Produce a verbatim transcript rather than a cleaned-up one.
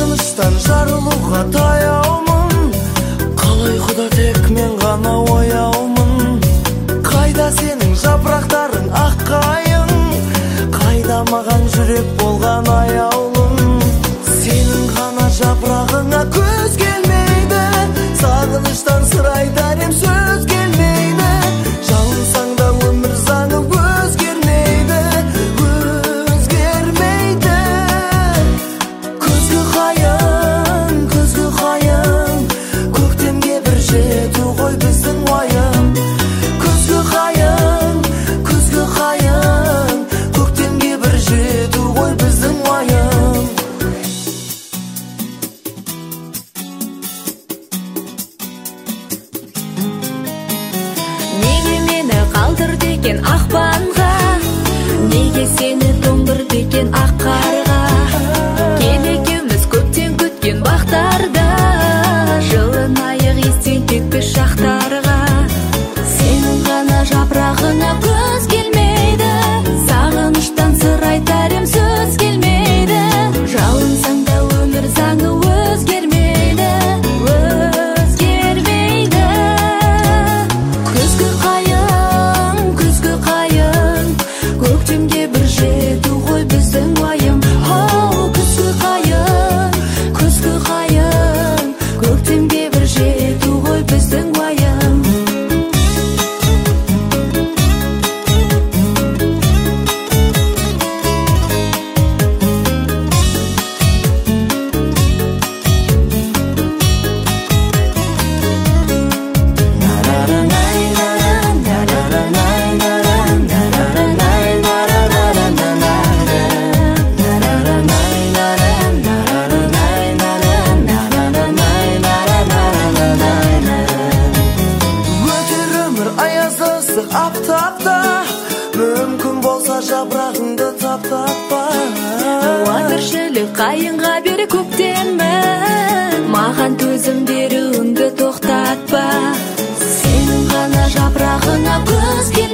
сағыныштан жарылуға таяумын. Қалай құда тек мен ғана ояумын. Қайда сенің жапырақтарың аққайың, қайда маған жүрек болған аяулым. Сенің ғана жапырағыңа көз келмейді, сағыныштан сыр айтар ем сөз келмейді. Жалынсаң да өмір заңы өзгермейді, өзгермейді. Күзгі қайың, күзгі қайың, көктемге бір жету ғой біздің уайым. Күзгі қайың, күзгі қайың, көктемге бір жету ғой біздің уайым. Неге мені қалдырды екен ақпанға, неге сені тоңдырды екен ақ қарға. Кел екеуміз көптен күткен бақтарда, жылынайық естен кетпес шақтарға. Сенің ғана жапырағыңа көз келмейді, сағыныштан сыр айтар ем сөз келмейді. Жалынсаң да өмір заңы өзгермейді, өзгермейді. Күзгі қайың, күзгі қайың, көктемге бір жету ғой біздің уайым. Оу, күзгі қайың, күзгі қайың, көктемге бір жету ғой біздің уайым. Өтер өмір аязды аптапта, мүмкін болса жапырағыңды таптатпа. Ауа тіршілік қайынға бері көктемін, маған төзім беруіңді тоқтатпа. Сенің ғана жапырағыңа көз